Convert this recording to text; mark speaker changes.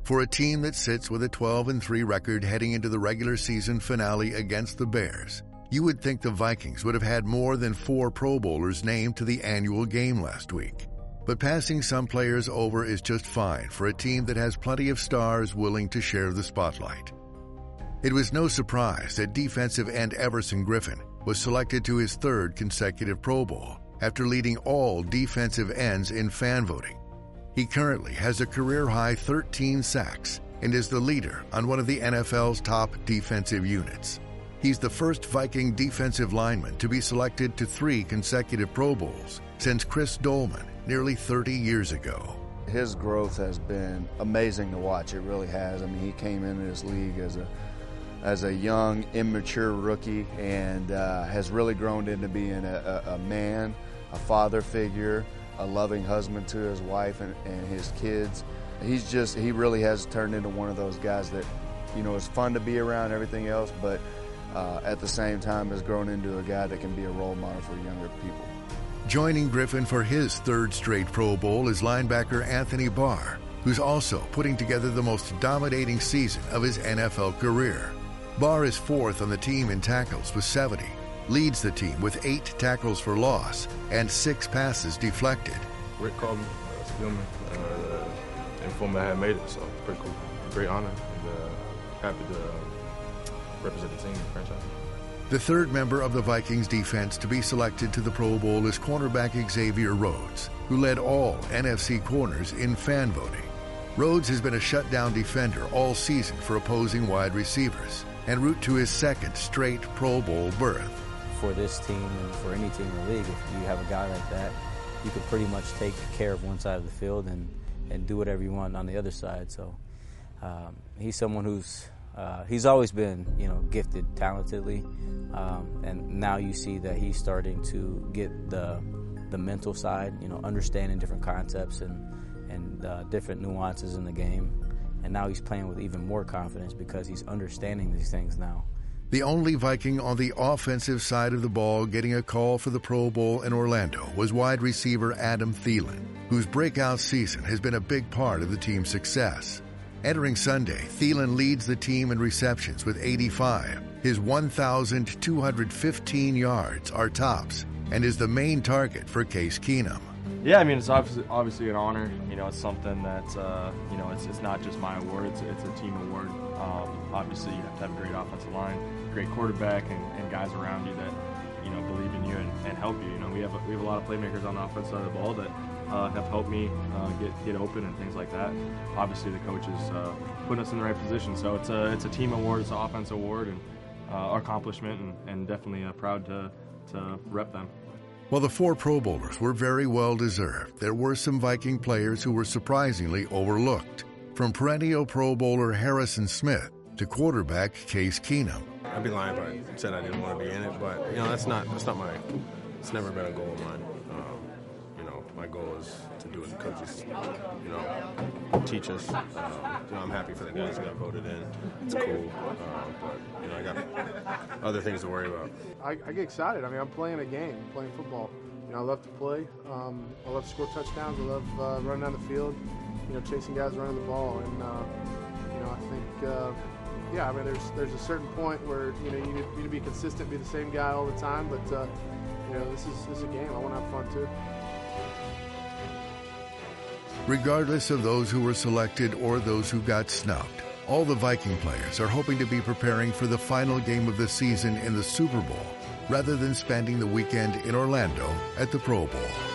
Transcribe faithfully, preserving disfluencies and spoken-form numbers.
Speaker 1: For a team that sits with a twelve and three record heading into the regular season finale against the Bears, you would think the Vikings would have had more than four Pro Bowlers named to the annual game last week. But passing some players over is just fine for a team that has plenty of stars willing to share the spotlight. It was no surprise that defensive end Everson Griffen was selected to his third consecutive Pro Bowl after leading all defensive ends in fan voting. He currently has a career-high thirteen sacks and is the leader on one of the N F L's top defensive units. He's the first Viking defensive lineman to be selected to three consecutive Pro Bowls since Chris Dolman nearly thirty years ago.
Speaker 2: His growth has been amazing to watch. It really has. I mean, he came into this league as a as a young, immature rookie and uh, has really grown into being a, a, a man, a father figure, a loving husband to his wife and, and his kids. He's just, he really has turned into one of those guys that, you know, is fun to be around, everything else, but uh, at the same time has grown into a guy that can be a role model for younger people.
Speaker 1: Joining Griffen for his third straight Pro Bowl is linebacker Anthony Barr, who's also putting together the most dominating season of his N F L career. Barr is fourth on the team in tackles with seventy, leads the team with eight tackles for loss and six passes deflected.
Speaker 3: Rick called me, uh, Spielman, uh, informed me I had made it, so pretty cool. Great honor, and uh, happy to uh, represent the team, the franchise.
Speaker 1: The third member of the Vikings defense to be selected to the Pro Bowl is cornerback Xavier Rhodes, who led all N F C corners in fan voting. Rhodes has been a shutdown defender all season for opposing wide receivers, en route to his second straight Pro Bowl berth.
Speaker 4: For this team and for any team in the league, if you have a guy like that, you can pretty much take care of one side of the field and, and do whatever you want on the other side. So um, he's someone who's uh, he's always been, you know, gifted talentedly, um, and now you see that he's starting to get the the mental side, you know, understanding different concepts and and uh, different nuances in the game. And now he's playing with even more confidence because he's understanding these things now.
Speaker 1: The only Viking on the offensive side of the ball getting a call for the Pro Bowl in Orlando was wide receiver Adam Thielen, whose breakout season has been a big part of the team's success. Entering Sunday, Thielen leads the team in receptions with eighty-five. His one thousand two hundred fifteen yards are tops and is the main target for Case Keenum.
Speaker 5: Yeah, I mean, it's obviously, obviously an honor. You know, it's something that, uh, you know, it's, it's not just my award, it's, it's a team award. Um, obviously, you have to have a great offensive line, great quarterback, and, and guys around you that, you know, believe in you and, and help you. You know, we have a, we have a lot of playmakers on the offensive side of the ball that uh, have helped me uh, get get open and things like that. Obviously, the coaches uh, put us in the right position. So it's a it's a team award, it's an offense award, and uh, our accomplishment, and, and definitely uh, proud to to rep them.
Speaker 1: While the four Pro Bowlers were very well deserved, there were some Viking players who were surprisingly overlooked. From perennial Pro Bowler Harrison Smith to quarterback Case Keenum.
Speaker 3: I'd be lying if I said I didn't want to be in it, but you know that's not that's not my it's never been a goal of mine. Um, you know, my goal is to do what the coaches you know teach us. Um, you know, I'm happy for the guys that got voted in. It's cool, um, but you know I got other things to worry about.
Speaker 6: I, I get excited. I mean, I'm playing a game, I'm playing football. You know, I love to play. Um, I love to score touchdowns. I love uh, running down the field. You know, chasing guys running the ball, and uh, you know, I think, uh, yeah, I mean, there's there's a certain point where you know you need, you need to be consistent, be the same guy all the time. But uh, you know, this is this is a game. I want to have fun too.
Speaker 1: Regardless of those who were selected or those who got snubbed, all the Viking players are hoping to be preparing for the final game of the season in the Super Bowl, rather than spending the weekend in Orlando at the Pro Bowl.